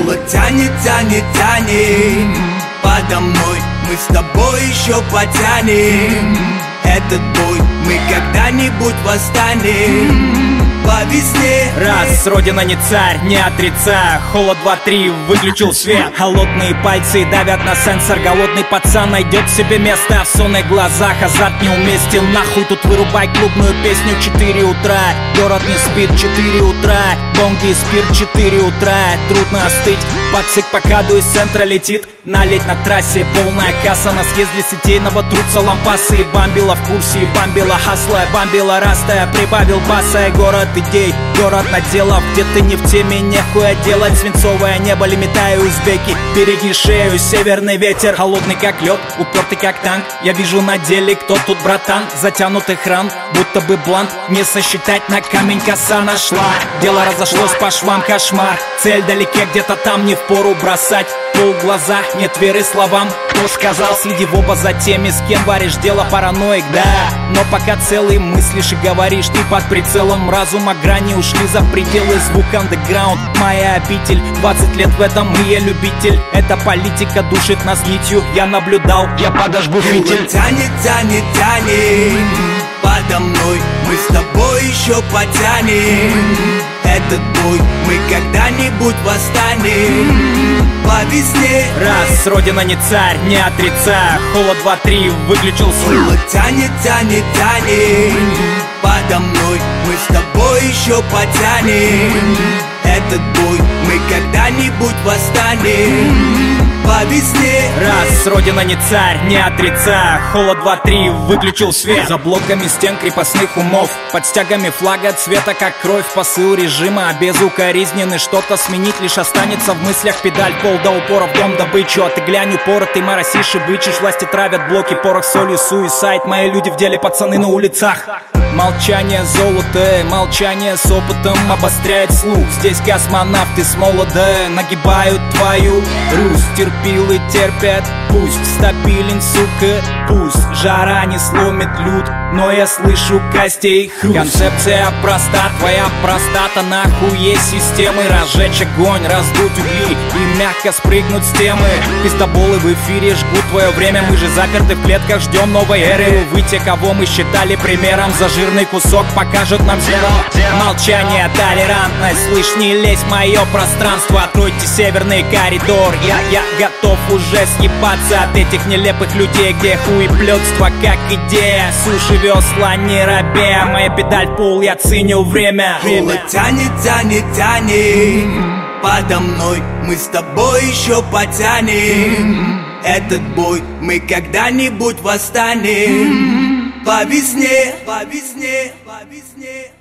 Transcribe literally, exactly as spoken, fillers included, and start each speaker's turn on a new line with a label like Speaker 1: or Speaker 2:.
Speaker 1: Холод тянет, тянет, тянет подо мной, мы с тобой еще потянем этот бой, мы когда-нибудь восстанем по весне.
Speaker 2: Раз, родина не царь, не отрицаю. Холод два-три, выключил свет. Холодные пальцы давят на сенсор. Голодный пацан найдет себе место. В сонных глазах азарт неуместен. Нахуй тут вырубай клубную песню. Четыре утра, город не спит. Четыре утра, бонги и спирт. Четыре утра, трудно остыть. Пацик по каду из центра летит. Налить на трассе, полная касса. На съезде сетейного трутся лампасы. И бамбила в курсе, и бамбила хасла. Бамбила растая, прибавил баса. И город идей, город наделов. Где ты не в теме, нехуя делать. Свинцовое небо, лимитаю узбеки. Береги шею, северный ветер. Холодный как лед, упертый как танк. Я вижу на деле, кто тут братан. Затянутый храм, будто бы блант. Не сосчитать, на камень коса нашла. Дело разошлось по швам, кошмар. Цель далеке, где-то там, не впору бросать. Пол в глазах, нет веры словам. Кто сказал, следи в оба за теми, с кем варишь дело, параноик, да. Но пока целый мыслишь и говоришь, ты под прицелом разума. Грани ушли за пределы, звук андеграунд. Моя обитель, двадцать лет в этом, и я любитель. Эта политика душит нас нитью. Я наблюдал, я подожгу фитиль.
Speaker 1: Тянет, тянет, тянет подо мной, мы с тобой еще потянем этот бой, мы когда-нибудь восстанем по весне.
Speaker 2: Раз, родина не царь, не отрицаю. Холод два-три, выключил свет.
Speaker 1: Холод тянет, тянет, тянет подо мной, мы с тобой еще потянем этот бой, мы когда-нибудь восстанем по весне.
Speaker 2: Раз, родина не царь, не отрицаю. Холод два-три, выключил свет. За блоками стен крепостных умов, под стягами флага цвета как кровь. Посыл режима безукоризненный. Что-то сменить лишь останется в мыслях. Педаль, пол до упора в дом добычу. А ты глянь упорот, ты моросишь и бычишь. Власти травят блоки, порох солью, суисайд. Мои люди в деле, пацаны на улицах. Молчание золото, молчание с опытом обостряет слух. Здесь космонавты с молода нагибают твою Русь. Терпилы терпят, пусть стабилен, сука, пусть жара не сломит люд, но я слышу костей хруст. Концепция проста, твоя простата, нахуй есть системы. Разжечь огонь, раздуть угли и мягко спрыгнуть с темы. Пиздоболы в эфире жгут твое время, мы же заперты в клетках, ждем новой эры. Увы, те, кого мы считали примером, за жирный кусок покажет нам зеро. Молчание, толерантность, слышь, не лезь в мое пространство. Откройте северный коридор, я, я готов уже съебаться от этих нелепых людей, где хуеплетство как идея. Суши весла, не робея, моя педаль пол, я ценю время.
Speaker 1: Холод тянет, тянет, тянет подо мной, мы с тобой еще потянем этот бой, мы когда-нибудь восстанем по весне, по весне, по весне.